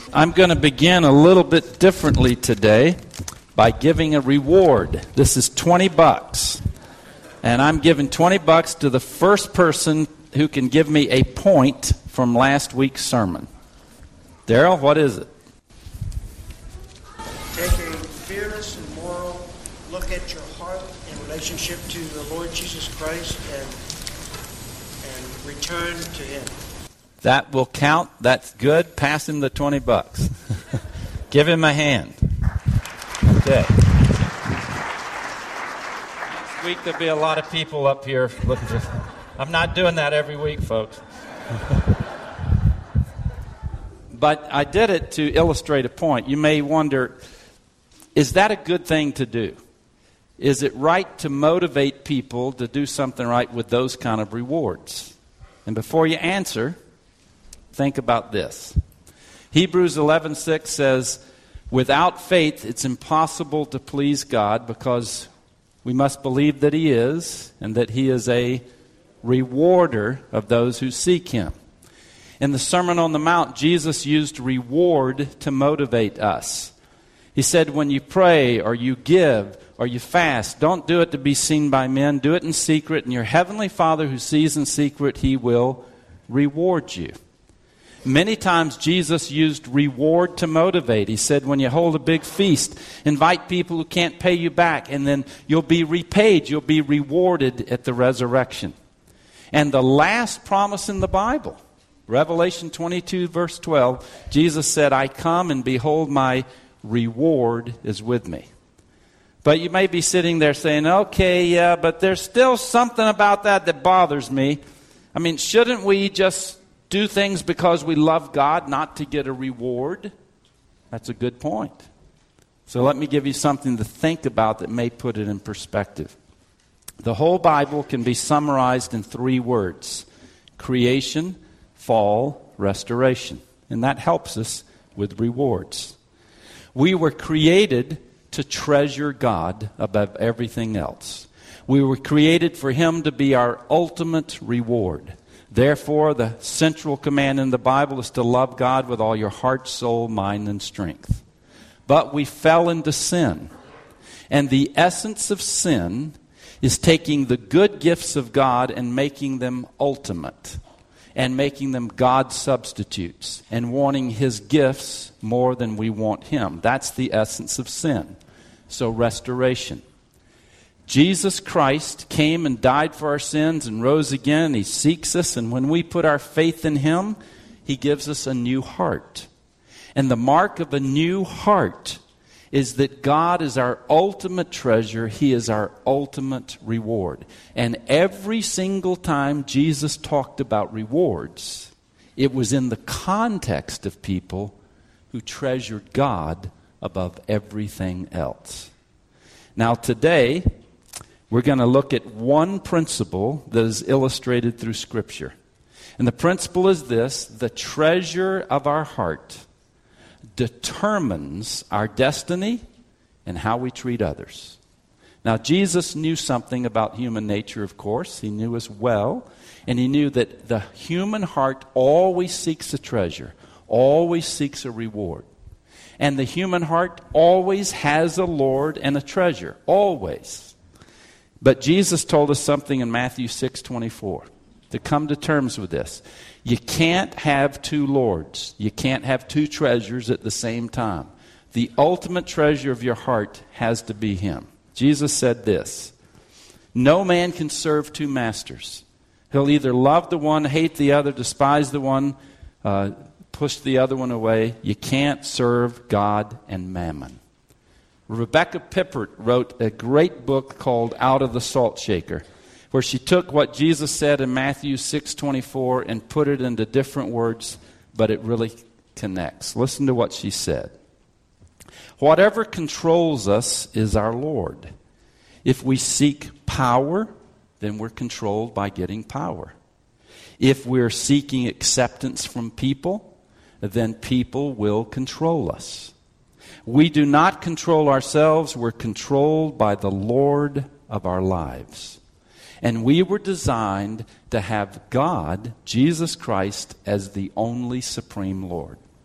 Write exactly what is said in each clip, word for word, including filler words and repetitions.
I'm going to begin a little bit differently today by giving a reward. This is twenty bucks. And I'm giving twenty bucks to the first person who can give me a point from last week's sermon. Daryl, what is it? Take a fearless and moral look at your heart in relationship to the Lord Jesus Christ and, and return to Him. That will count. That's good. Pass him the twenty bucks. Give him a hand. Okay. Next week there'll be a lot of people up here looking for... I'm not doing that every week, folks. But I did it to illustrate a point. You may wonder, is that a good thing to do? Is it right to motivate people to do something right with those kind of rewards? And before you answer, think about this. Hebrews eleven six says, without faith it's impossible to please God because we must believe that He is and that He is a rewarder of those who seek Him. In the Sermon on the Mount, Jesus used reward to motivate us. He said, when you pray or you give or you fast, don't do it to be seen by men. Do it in secret, and your heavenly Father who sees in secret, He will reward you. Many times Jesus used reward to motivate. He said, when you hold a big feast, invite people who can't pay you back, and then you'll be repaid. You'll be rewarded at the resurrection. And the last promise in the Bible, Revelation twenty-two, verse twelve, Jesus said, I come and behold my reward is with me. But you may be sitting there saying, okay, yeah, but there's still something about that that bothers me. I mean, shouldn't we just do things because we love God, not to get a reward? That's a good point. So let me give you something to think about that may put it in perspective. The whole Bible can be summarized in three words: creation, fall, restoration. And that helps us with rewards. We were created to treasure God above everything else. We were created for Him to be our ultimate reward. Therefore, the central command in the Bible is to love God with all your heart, soul, mind, and strength. But we fell into sin. And the essence of sin is taking the good gifts of God and making them ultimate, and making them God's substitutes, and wanting His gifts more than we want Him. That's the essence of sin. So restoration. Jesus Christ came and died for our sins and rose again. He seeks us, and when we put our faith in Him, He gives us a new heart. And the mark of a new heart is that God is our ultimate treasure. He is our ultimate reward. And every single time Jesus talked about rewards, it was in the context of people who treasured God above everything else. Now today, we're going to look at one principle that is illustrated through Scripture. And the principle is this: the treasure of our heart determines our destiny and how we treat others. Now, Jesus knew something about human nature, of course. He knew us well. And He knew that the human heart always seeks a treasure, always seeks a reward. And the human heart always has a Lord and a treasure, always. But Jesus told us something in Matthew six twenty-four to come to terms with this. You can't have two lords. You can't have two treasures at the same time. The ultimate treasure of your heart has to be Him. Jesus said this: no man can serve two masters. He'll either love the one, hate the other, despise the one, uh, push the other one away. You can't serve God and mammon. Rebecca Pippert wrote a great book called Out of the Salt Shaker, where she took what Jesus said in Matthew six twenty-four and put it into different words, but it really connects. Listen to what she said. Whatever controls us is our Lord. If we seek power, then we're controlled by getting power. If we're seeking acceptance from people, then people will control us. We do not control ourselves. We're controlled by the Lord of our lives. And we were designed to have God, Jesus Christ, as the only supreme Lord.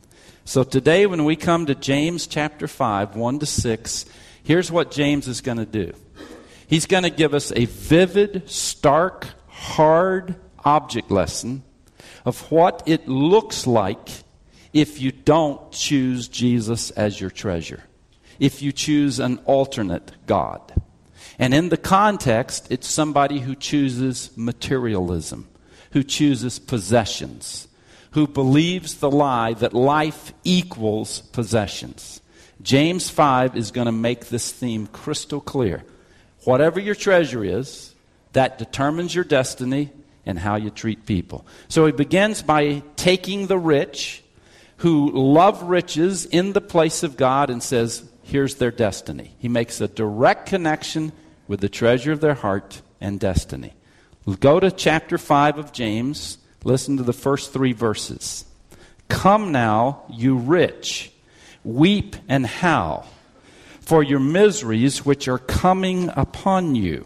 So today when we come to James chapter five, one to six, here's what James is going to do. He's going to give us a vivid, stark, hard object lesson of what it looks like if you don't choose Jesus as your treasure, if you choose an alternate God. And in the context, it's somebody who chooses materialism, who chooses possessions, who believes the lie that life equals possessions. James five is going to make this theme crystal clear. Whatever your treasure is, that determines your destiny and how you treat people. So he begins by taking the rich who love riches in the place of God and says, here's their destiny. He makes a direct connection with the treasure of their heart and destiny. We'll go to chapter five of James. Listen to the first three verses. Come now, you rich, weep and howl for your miseries which are coming upon you.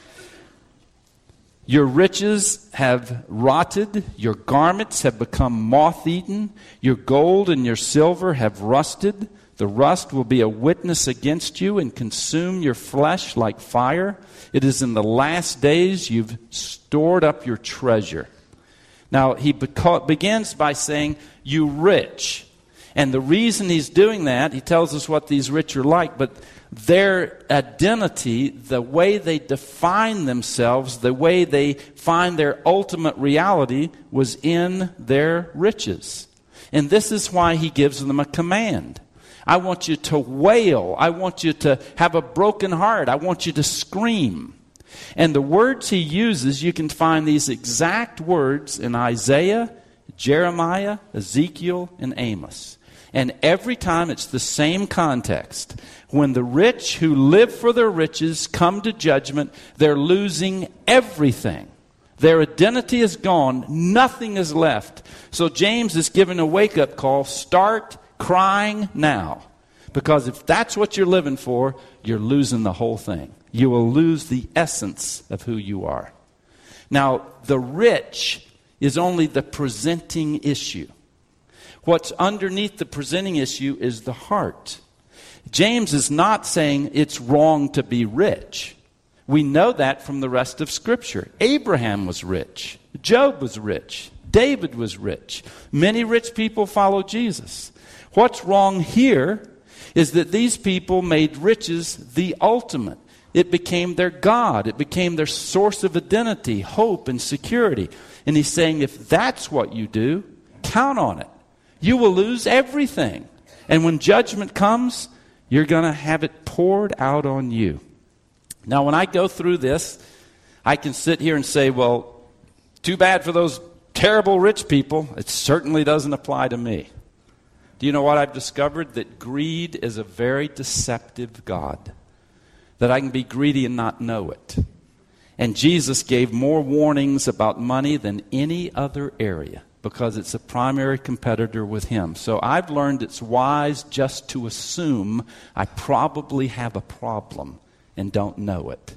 Your riches have rotted, your garments have become moth-eaten, your gold and your silver have rusted. The rust will be a witness against you and consume your flesh like fire. It is in the last days you've stored up your treasure. Now, he beca- begins by saying, you rich. And the reason he's doing that, he tells us what these rich are like, but their identity, the way they define themselves, the way they find their ultimate reality was in their riches. And this is why he gives them a command. I want you to wail. I want you to have a broken heart. I want you to scream. And the words he uses, you can find these exact words in Isaiah, Jeremiah, Ezekiel, and Amos. And every time it's the same context. When the rich who live for their riches come to judgment, they're losing everything. Their identity is gone. Nothing is left. So James is giving a wake-up call. Start crying now. Because if that's what you're living for, you're losing the whole thing. You will lose the essence of who you are. Now, the rich is only the presenting issue. What's underneath the presenting issue is the heart. James is not saying it's wrong to be rich. We know that from the rest of Scripture. Abraham was rich. Job was rich. David was rich. Many rich people followed Jesus. What's wrong here is that these people made riches the ultimate. It became their God. It became their source of identity, hope, and security. And he's saying, if that's what you do, count on it. You will lose everything. And when judgment comes, you're going to have it poured out on you. Now, when I go through this, I can sit here and say, well, too bad for those terrible rich people. It certainly doesn't apply to me. Do you know what I've discovered? That greed is a very deceptive God. That I can be greedy and not know it. And Jesus gave more warnings about money than any other area because it's a primary competitor with him. So I've learned it's wise just to assume I probably have a problem and don't know it.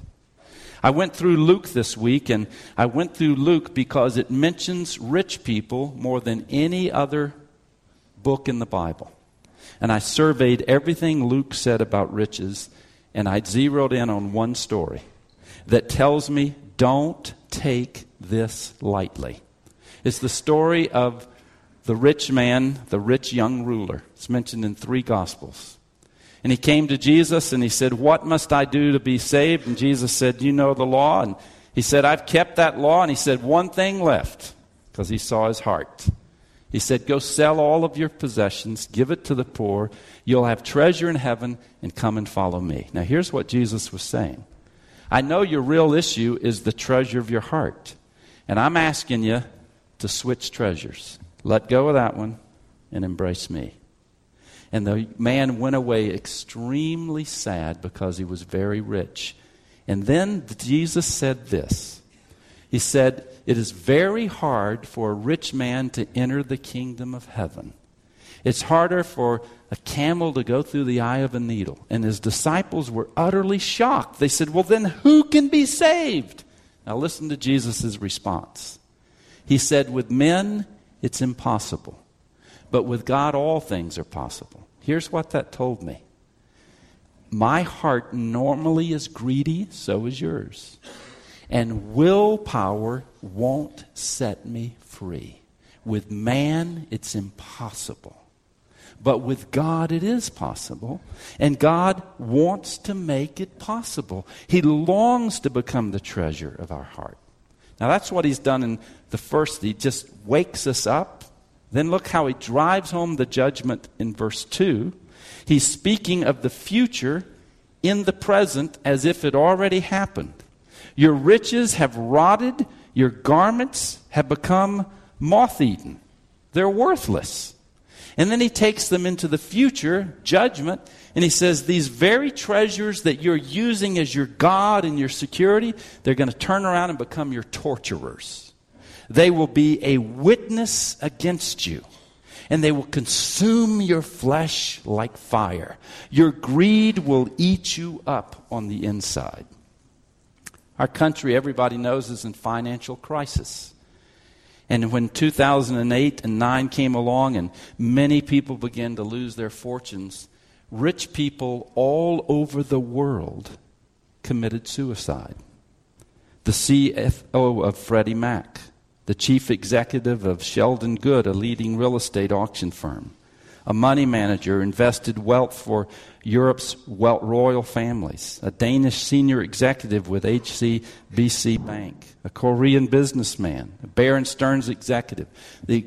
I went through Luke this week, and I went through Luke because it mentions rich people more than any other book in the Bible. And I surveyed everything Luke said about riches, and I zeroed in on one story that tells me don't take this lightly. It's the story of the rich man, the rich young ruler. It's mentioned in three Gospels. And he came to Jesus and he said, what must I do to be saved? And Jesus said, you know the law. And he said, I've kept that law. And he said, one thing left, because he saw his heart. He said, go sell all of your possessions, give it to the poor. You'll have treasure in heaven, and come and follow me. Now here's what Jesus was saying. I know your real issue is the treasure of your heart. And I'm asking you to switch treasures. Let go of that one and embrace me. And the man went away extremely sad because he was very rich. And then Jesus said this. He said, it is very hard for a rich man to enter the kingdom of heaven. It's harder for a camel to go through the eye of a needle. And his disciples were utterly shocked. They said, well, then who can be saved? Now listen to Jesus' response. He said, with men, it's impossible. but with God all things are possible. Here's what that told me. My heart normally is greedy, so is yours. And willpower won't set me free. With man, it's impossible. But with God, it is possible. And God wants to make it possible. He longs to become the treasure of our heart. Now, that's what he's done in the first. He just wakes us up. Then look how he drives home the judgment in verse two. He's speaking of the future in the present as if it already happened. Your riches have rotted. Your garments have become moth-eaten. They're worthless. And then he takes them into the future, judgment, and he says these very treasures that you're using as your God and your security, they're going to turn around and become your torturers. They will be a witness against you, and they will consume your flesh like fire. Your greed will eat you up on the inside. Our country, everybody knows, is in financial crisis. And when two thousand eight and nine came along and many people began to lose their fortunes, rich people all over the world committed suicide. The C F O of Freddie Mac, the chief executive of Sheldon Good, a leading real estate auction firm, a money manager invested wealth for Europe's royal families, a Danish senior executive with H C B C Bank, a Korean businessman, a Bear Stearns executive. The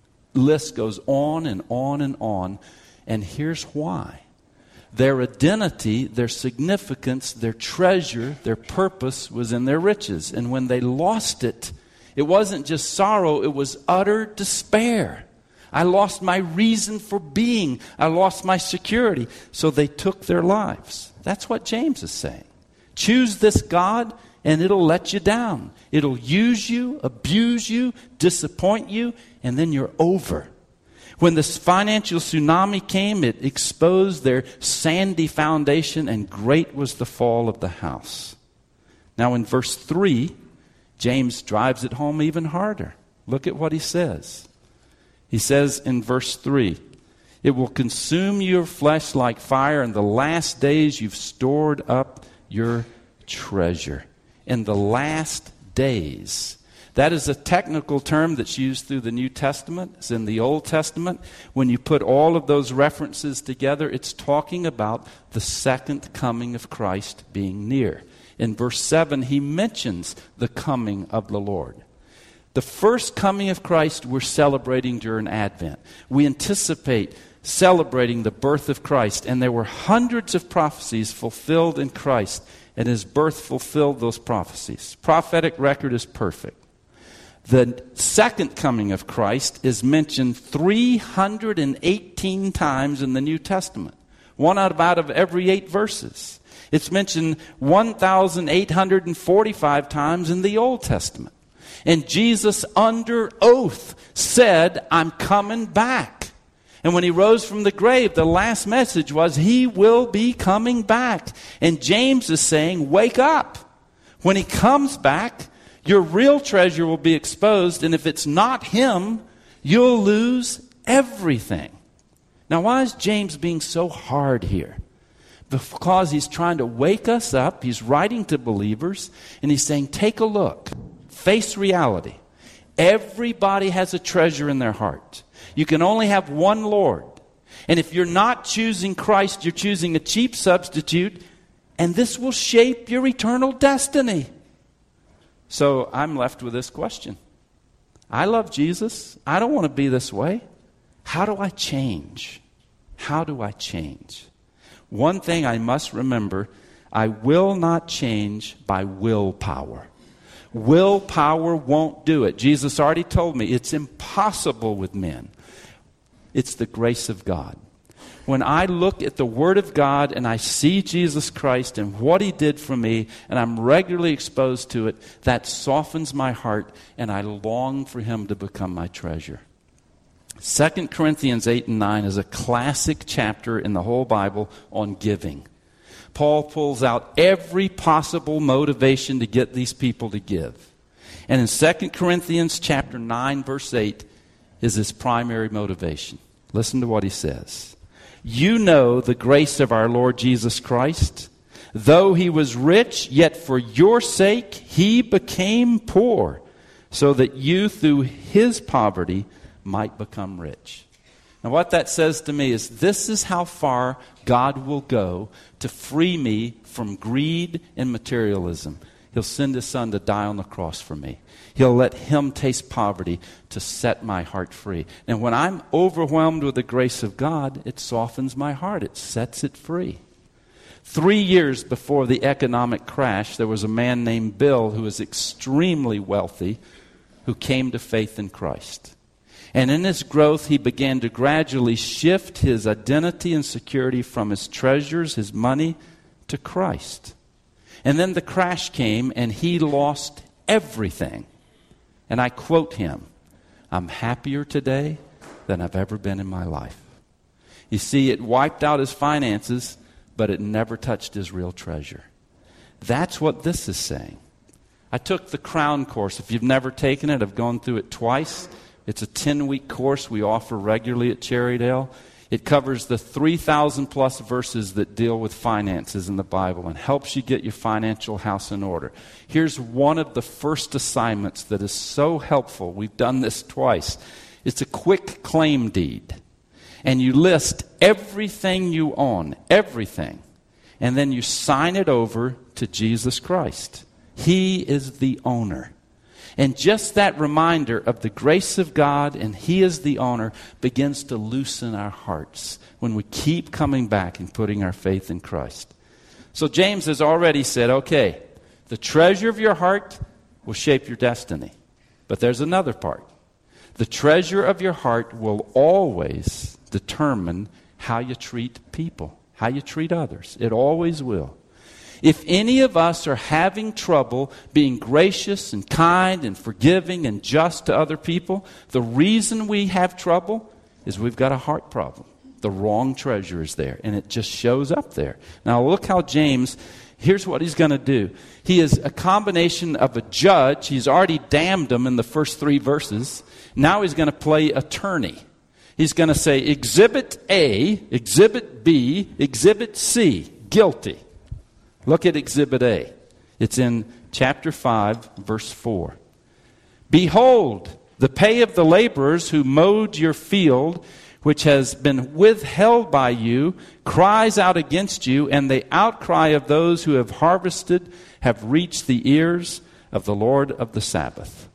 list goes on and on and on. And here's why. Their identity, their significance, their treasure, their purpose was in their riches. And when they lost it, it wasn't just sorrow, it was utter despair. I lost my reason for being. I lost my security. So they took their lives. That's what James is saying. Choose this God and it'll let you down. It'll use you, abuse you, disappoint you, and then you're over. When this financial tsunami came, it exposed their sandy foundation, and great was the fall of the house. Now in verse three, James drives it home even harder. Look at what he says. He says in verse three, it will consume your flesh like fire. In the last days you've stored up your treasure. In the last days. That is a technical term that's used through the New Testament. It's in the Old Testament. When you put all of those references together, it's talking about the second coming of Christ being near. In verse seven, he mentions the coming of the Lord. The first coming of Christ we're celebrating during Advent. We anticipate celebrating the birth of Christ, and there were hundreds of prophecies fulfilled in Christ, and his birth fulfilled those prophecies. Prophetic record is perfect. The second coming of Christ is mentioned three hundred eighteen times in the New Testament, one out of, out of every eight verses. It's mentioned one thousand eight hundred forty-five times in the Old Testament. And Jesus, under oath, said, I'm coming back. And when he rose from the grave, the last message was, he will be coming back. And James is saying, wake up. When he comes back, your real treasure will be exposed. And if it's not him, you'll lose everything. Now, why is James being so hard here? Because he's trying to wake us up. He's writing to believers. And he's saying, take a look. Face reality. Everybody has a treasure in their heart. You can only have one Lord. And if you're not choosing Christ, you're choosing a cheap substitute, and this will shape your eternal destiny. So I'm left with this question. I love Jesus. I don't want to be this way. How do I change? How do I change? One thing I must remember, I will not change by willpower. Willpower won't do it. Jesus already told me it's impossible with men. It's the grace of God. When I look at the Word of God and I see Jesus Christ and what He did for me, and I'm regularly exposed to it, that softens my heart, and I long for Him to become my treasure. Second Corinthians eight and nine is a classic chapter in the whole Bible on giving. Paul pulls out every possible motivation to get these people to give. And in Second Corinthians chapter nine, verse eight, is his primary motivation. Listen to what he says. You know the grace of our Lord Jesus Christ. Though he was rich, yet for your sake he became poor, so that you through his poverty might become rich. Now what that says to me is this is how far God will go to free me from greed and materialism. He'll send his son to die on the cross for me. He'll let him taste poverty to set my heart free. And when I'm overwhelmed with the grace of God, it softens my heart. It sets it free. Three years before the economic crash, there was a man named Bill who was extremely wealthy who came to faith in Christ. And in his growth, he began to gradually shift his identity and security from his treasures, his money, to Christ. And then the crash came and he lost everything. And I quote him, I'm happier today than I've ever been in my life. You see, it wiped out his finances, but it never touched his real treasure. That's what this is saying. I took the Crown course. If you've never taken it, I've gone through it twice. It's a ten-week course we offer regularly at Cherrydale. It covers the three thousand plus verses that deal with finances in the Bible and helps you get your financial house in order. Here's one of the first assignments that is so helpful. We've done this twice. It's a quick claim deed. And you list everything you own, everything. And then you sign it over to Jesus Christ. He is the owner. And just that reminder of the grace of God and He is the owner begins to loosen our hearts when we keep coming back and putting our faith in Christ. So James has already said, okay, the treasure of your heart will shape your destiny. But there's another part. The treasure of your heart will always determine how you treat people, how you treat others. It always will. If any of us are having trouble being gracious and kind and forgiving and just to other people, the reason we have trouble is we've got a heart problem. The wrong treasure is there, and it just shows up there. Now look how James, here's what he's going to do. He is a combination of a judge. He's already damned them in the first three verses. Now he's going to play attorney. He's going to say Exhibit A, Exhibit B, Exhibit C, guilty. Look at Exhibit A. It's in chapter five, verse four. Behold, the pay of the laborers who mowed your field, which has been withheld by you, cries out against you, and the outcry of those who have harvested have reached the ears of the Lord of the Sabbath.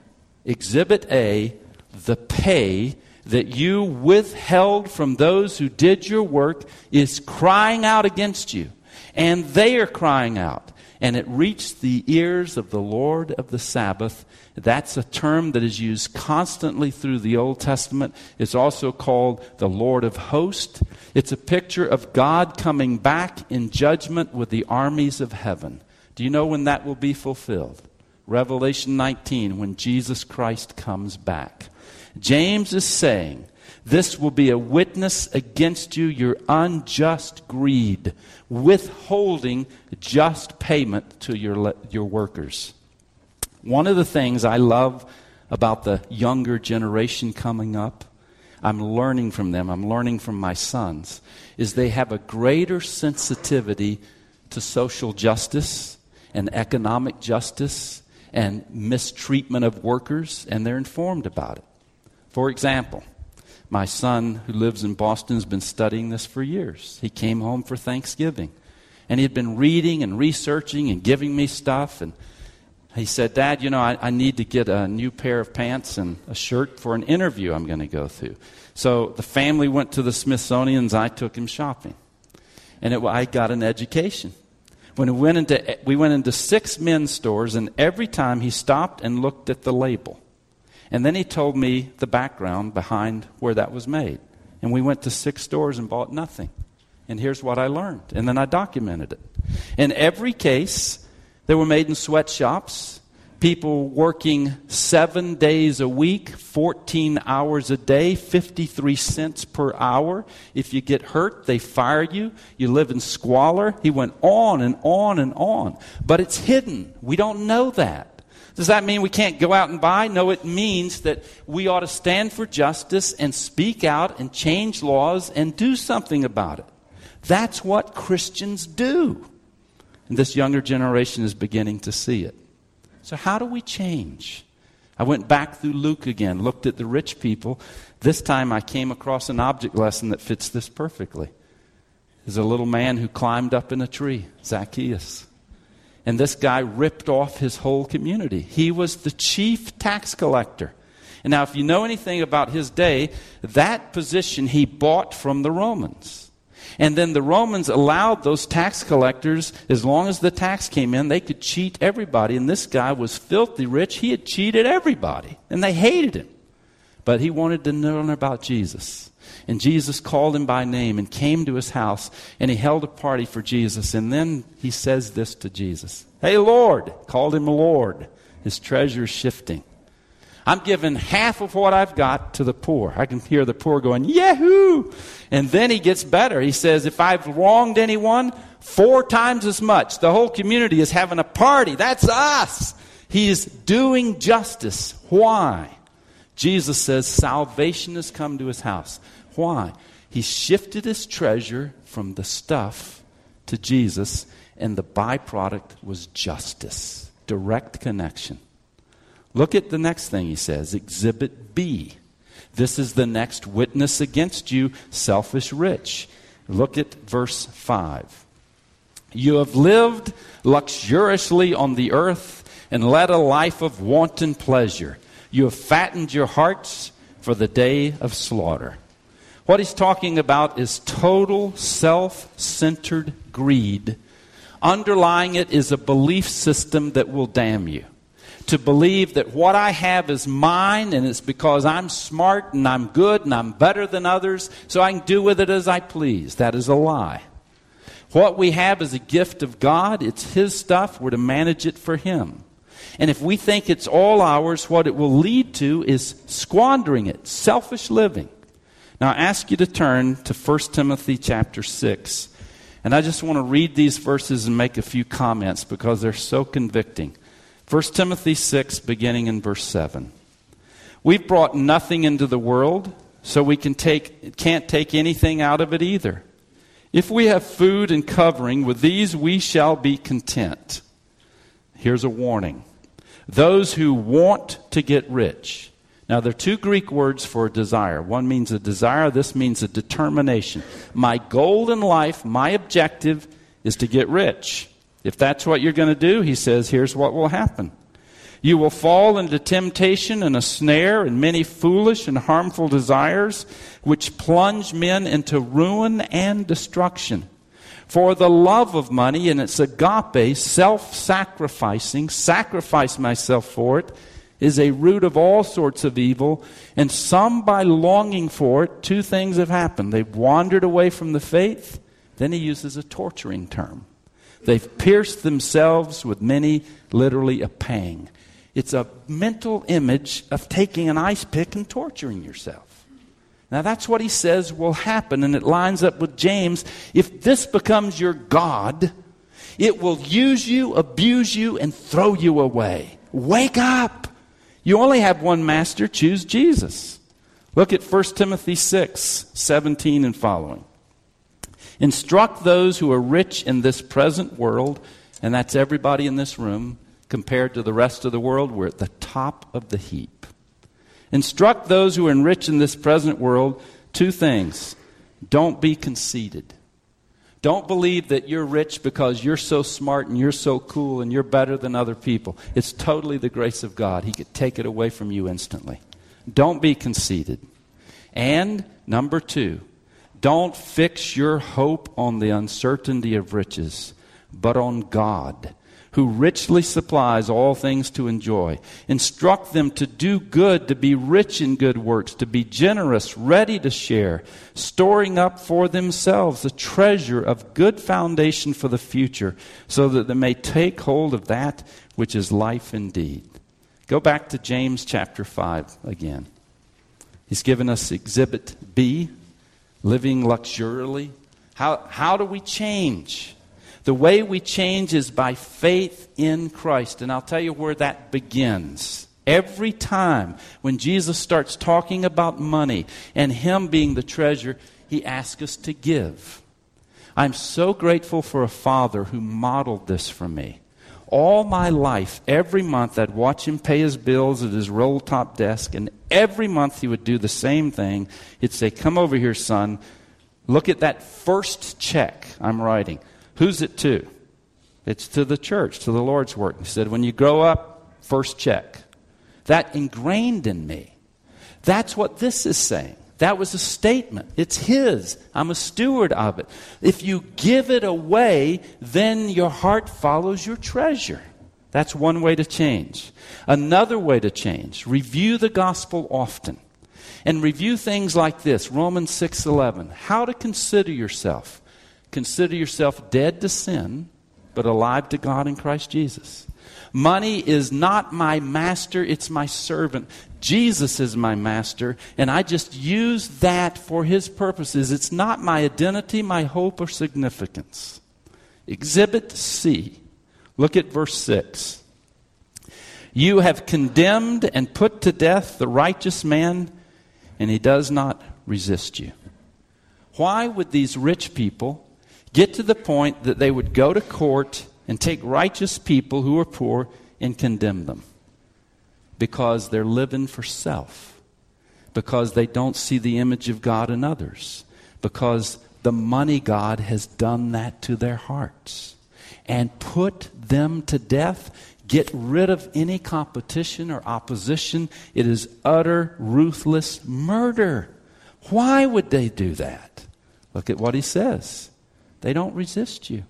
Exhibit A, the pay that you withheld from those who did your work is crying out against you. And they are crying out. And it reached the ears of the Lord of the Sabbath. That's a term that is used constantly through the Old Testament. It's also called the Lord of Hosts. It's a picture of God coming back in judgment with the armies of heaven. Do you know when that will be fulfilled? Revelation nineteen, when Jesus Christ comes back. James is saying, this will be a witness against you, your unjust greed, withholding just payment to your, your workers. One of the things I love about the younger generation coming up, I'm learning from them, I'm learning from my sons, is they have a greater sensitivity to social justice and economic justice and mistreatment of workers, and they're informed about it. For example, my son, who lives in Boston, has been studying this for years. He came home for Thanksgiving, and he had been reading and researching and giving me stuff. And he said, Dad, you know, I, I need to get a new pair of pants and a shirt for an interview I'm going to go through. So the family went to the Smithsonian's. I took him shopping, and it, I got an education. When we went into we went into six men's stores, and every time he stopped and looked at the label. And then he told me the background behind where that was made. And we went to six stores and bought nothing. And here's what I learned. And then I documented it. In every case, they were made in sweatshops. People working seven days a week, fourteen hours a day, fifty-three cents per hour. If you get hurt, they fire you. You live in squalor. He went on and on and on. But it's hidden. We don't know that. Does that mean we can't go out and buy? No, it means that we ought to stand for justice and speak out and change laws and do something about it. That's what Christians do. And this younger generation is beginning to see it. So how do we change? I went back through Luke again, looked at the rich people. This time I came across an object lesson that fits this perfectly. There's a little man who climbed up in a tree, Zacchaeus. And this guy ripped off his whole community. He was the chief tax collector. And now if you know anything about his day, that position he bought from the Romans. And then the Romans allowed those tax collectors, as long as the tax came in, they could cheat everybody. And this guy was filthy rich. He had cheated everybody. And they hated him. But he wanted to learn about Jesus. And Jesus called him by name and came to his house. And he held a party for Jesus. And then he says this to Jesus. Hey, Lord. Called him Lord. His treasure's shifting. I'm giving half of what I've got to the poor. I can hear the poor going, yahoo! And then he gets better. He says, if I've wronged anyone, four times as much. The whole community is having a party. That's us. He is doing justice. Why? Jesus says salvation has come to his house. Why? He shifted his treasure from the stuff to Jesus, and the byproduct was justice. Direct connection. Look at the next thing he says, Exhibit B. This is the next witness against you, selfish rich. Look at verse five. You have lived luxuriously on the earth and led a life of wanton pleasure. You have fattened your hearts for the day of slaughter. What he's talking about is total self-centered greed. Underlying it is a belief system that will damn you. To believe that what I have is mine and it's because I'm smart and I'm good and I'm better than others, so I can do with it as I please. That is a lie. What we have is a gift of God. It's His stuff. We're to manage it for Him. And if we think it's all ours, what it will lead to is squandering it, selfish living. Now I ask you to turn to First Timothy chapter six. And I just want to read these verses and make a few comments because they're so convicting. First Timothy six, beginning in verse seven. We've brought nothing into the world, so we can take, can't take anything out of it either. If we have food and covering, with these we shall be content. Here's a warning. Those who want to get rich. Now, there are two Greek words for desire. One means a desire. This means a determination. My goal in life, my objective, is to get rich. If that's what you're going to do, he says, here's what will happen. You will fall into temptation and a snare and many foolish and harmful desires, which plunge men into ruin and destruction. For the love of money, and it's agape, self-sacrificing, sacrifice myself for it, is a root of all sorts of evil. And some, by longing for it, two things have happened. They've wandered away from the faith. Then he uses a torturing term. They've pierced themselves with many, literally a pang. It's a mental image of taking an ice pick and torturing yourself. Now that's what he says will happen, and it lines up with James. If this becomes your God, it will use you, abuse you, and throw you away. Wake up! You only have one master. Choose Jesus. Look at First Timothy six, seventeen and following. Instruct those who are rich in this present world, and that's everybody in this room. Compared to the rest of the world, we're at the top of the heap. Instruct those who are rich in this present world two things. Don't be conceited. Don't believe that you're rich because you're so smart and you're so cool and you're better than other people. It's totally the grace of God. He could take it away from you instantly. Don't be conceited. And number two, don't fix your hope on the uncertainty of riches, but on God, who richly supplies all things to enjoy. Instruct them to do good, to be rich in good works, to be generous, ready to share, storing up for themselves a treasure of good foundation for the future, so that they may take hold of that which is life indeed. Go back to James chapter five again. He's given us Exhibit B, living luxuriously. How, how do we change? The way we change is by faith in Christ. And I'll tell you where that begins. Every time when Jesus starts talking about money and Him being the treasure, He asks us to give. I'm so grateful for a father who modeled this for me. All my life, every month, I'd watch him pay his bills at his roll-top desk, and every month he would do the same thing. He'd say, "Come over here, son. Look at that first check I'm writing. Who's it to?" "It's to the church, to the Lord's work." He said, "When you grow up, first check." That ingrained in me. That's what this is saying. That was a statement. It's His. I'm a steward of it. If you give it away, then your heart follows your treasure. That's one way to change. Another way to change, review the gospel often. And review things like this, Romans six eleven. How to consider yourself. Consider yourself dead to sin, but alive to God in Christ Jesus. Money is not my master, it's my servant. Jesus is my master, and I just use that for His purposes. It's not my identity, my hope, or significance. Exhibit C. Look at verse six. You have condemned and put to death the righteous man, and he does not resist you. Why would these rich people get to the point that they would go to court and take righteous people who are poor and condemn them? Because they're living for self. Because they don't see the image of God in others. Because the money god has done that to their hearts. And put them to death. Get rid of any competition or opposition. It is utter, ruthless murder. Why would they do that? Look at what he says. They don't resist you.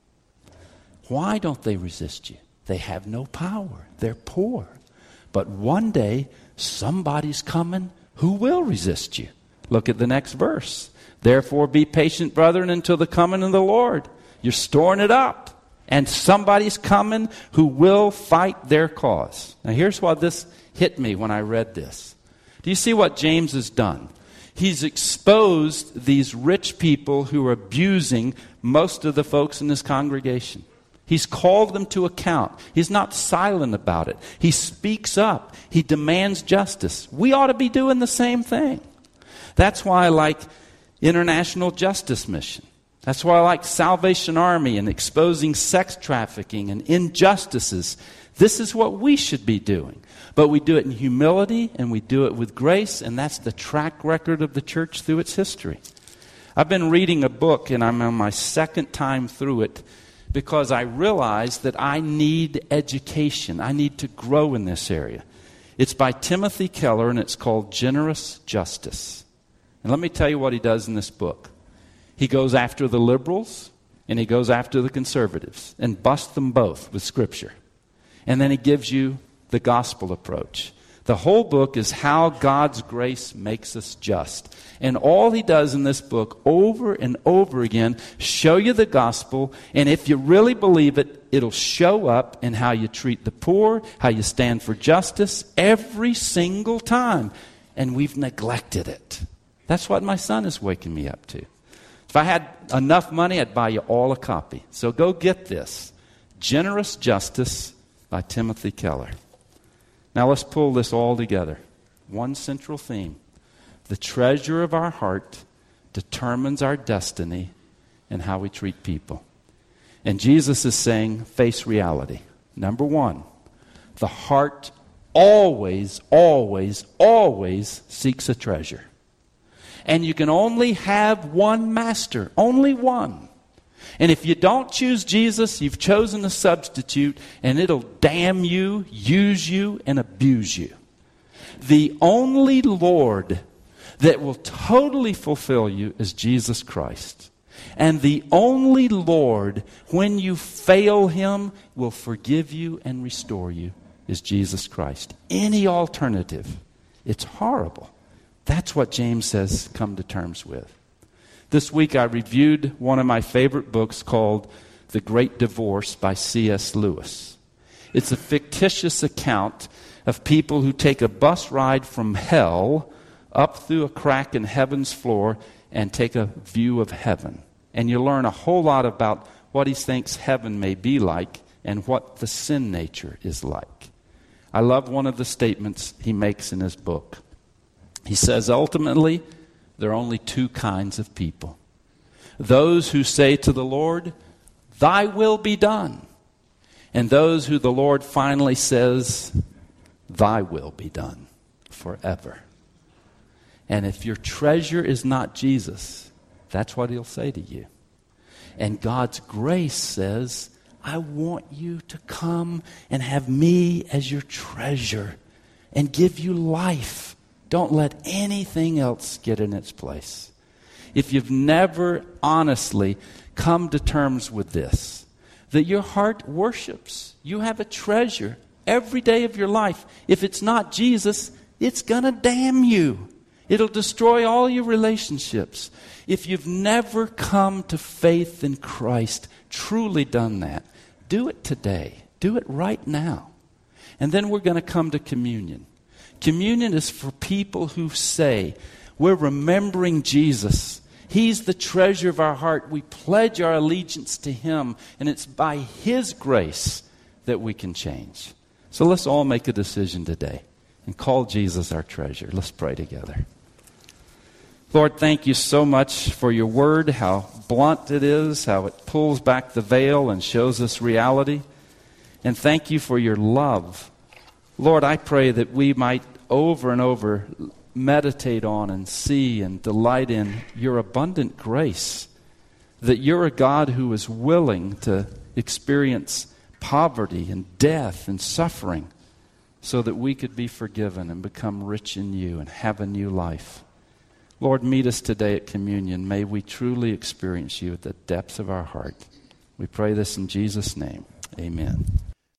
Why don't they resist you? They have no power. They're poor. But one day, somebody's coming who will resist you. Look at the next verse. Therefore be patient, brethren, until the coming of the Lord. You're storing it up. And somebody's coming who will fight their cause. Now here's why this hit me when I read this. Do you see what James has done? He's exposed these rich people who are abusing most of the folks in this congregation. He's called them to account. He's not silent about it. He speaks up. He demands justice. We ought to be doing the same thing. That's why I like International Justice Mission. That's why I like Salvation Army and exposing sex trafficking and injustices. This is what we should be doing. But we do it in humility and we do it with grace, and that's the track record of the church through its history. I've been reading a book, and I'm on my second time through it, because I realize that I need education. I need to grow in this area. It's by Timothy Keller, and it's called Generous Justice. And let me tell you what he does in this book. He goes after the liberals, and he goes after the conservatives, and busts them both with Scripture. And then he gives you the gospel approach. The whole book is how God's grace makes us just. And all he does in this book over and over again, show you the gospel, and if you really believe it, it'll show up in how you treat the poor, how you stand for justice, every single time. And we've neglected it. That's what my son is waking me up to. If I had enough money, I'd buy you all a copy. So go get this. Generous Justice by Timothy Keller. Now let's pull this all together. One central theme. The treasure of our heart determines our destiny and how we treat people. And Jesus is saying, face reality. Number one, the heart always, always, always seeks a treasure. And you can only have one master, only one. And if you don't choose Jesus, you've chosen a substitute, and it'll damn you, use you, and abuse you. The only Lord that will totally fulfill you is Jesus Christ. And the only Lord, when you fail Him, will forgive you and restore you is Jesus Christ. Any alternative, it's horrible. That's what James says, come to terms with. This week I reviewed one of my favorite books called The Great Divorce by C S Lewis. It's a fictitious account of people who take a bus ride from hell up through a crack in heaven's floor and take a view of heaven. And you learn a whole lot about what he thinks heaven may be like and what the sin nature is like. I love one of the statements he makes in his book. He says, ultimately, there are only two kinds of people. Those who say to the Lord, thy will be done. And those who the Lord finally says, thy will be done forever. And if your treasure is not Jesus, that's what he'll say to you. And God's grace says, I want you to come and have me as your treasure and give you life. Don't let anything else get in its place. If you've never honestly come to terms with this, that your heart worships, you have a treasure every day of your life. If it's not Jesus, it's going to damn you. It'll destroy all your relationships. If you've never come to faith in Christ, truly done that, do it today. Do it right now. And then we're going to come to communion. Communion is for people who say, we're remembering Jesus. He's the treasure of our heart. We pledge our allegiance to him, and it's by his grace that we can change. So let's all make a decision today and call Jesus our treasure. Let's pray together. Lord, thank you so much for your word, how blunt it is, how it pulls back the veil and shows us reality. And thank you for your love. Lord, I pray that we might over and over meditate on and see and delight in your abundant grace, that you're a God who is willing to experience poverty and death and suffering so that we could be forgiven and become rich in you and have a new life. Lord, meet us today at communion. May we truly experience you at the depths of our heart. We pray this in Jesus' name. Amen.